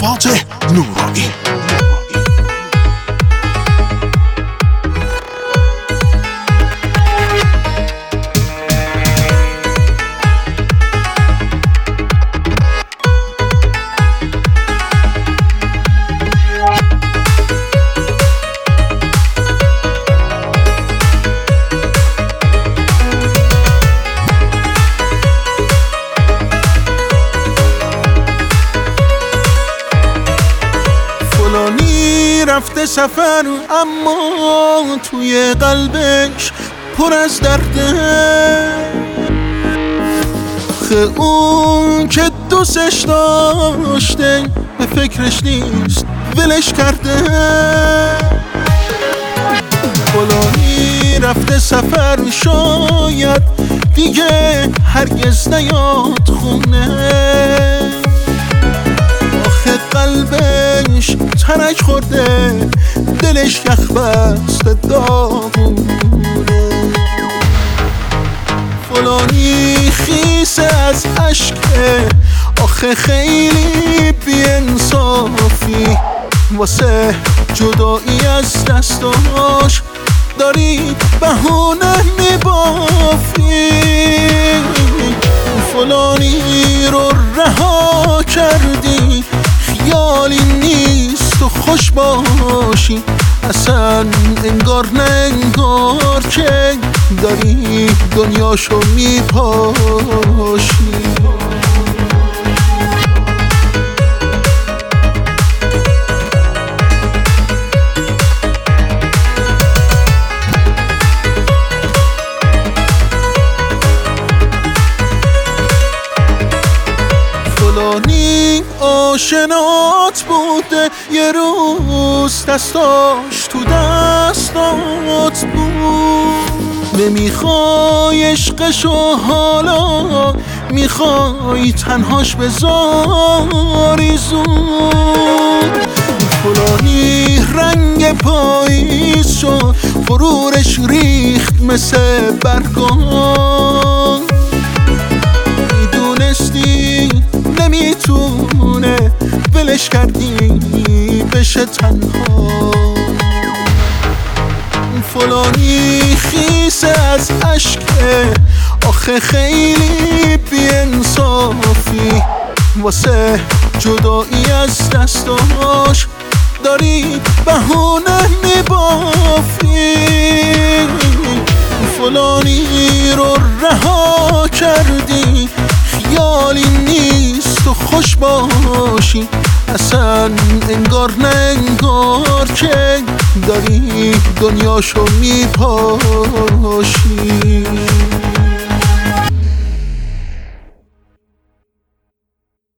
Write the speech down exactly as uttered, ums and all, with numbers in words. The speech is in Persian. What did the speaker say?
فاتح نورانی. رفته سفر اما توی قلبش پر از درده، خه اون که دوستش داشته به فکرش نیست ولش کرده. فلانی رفته سفر شاید دیگه هرگز نیاد خونه، قلبش ترک خورده دلش یخ بسته داغونه. فلانی خیسه از عشقه آخه خیلی بی‌انصافی، واسه جدایی از دستاش داری بهونه میبافی. فلانی رو رها کردی خیالی نیست و خوش باشی، اصلا انگار نه انگار که داری دنیاشو میپاشی. فلانی آشنات بوده یه روز دستاش تو دستات بود، نمیخوای عشقشو حالا میخوای تنهاش بذاری زود. فلانی رنگ پاییز شد غرورش ریخت مثل برگان، میدونستی نمیتونه ولش کردی بشه تنها. فلانی خیسه از عشقه آخه خیلی بی‌انصافی، واسه جدایی از دستاش داری بهونه میبافی. فلانی رو رها کردی خیالی نیست و خوش باشی، اصلا انگار نه انگار که داری دنیاشو میپاشی.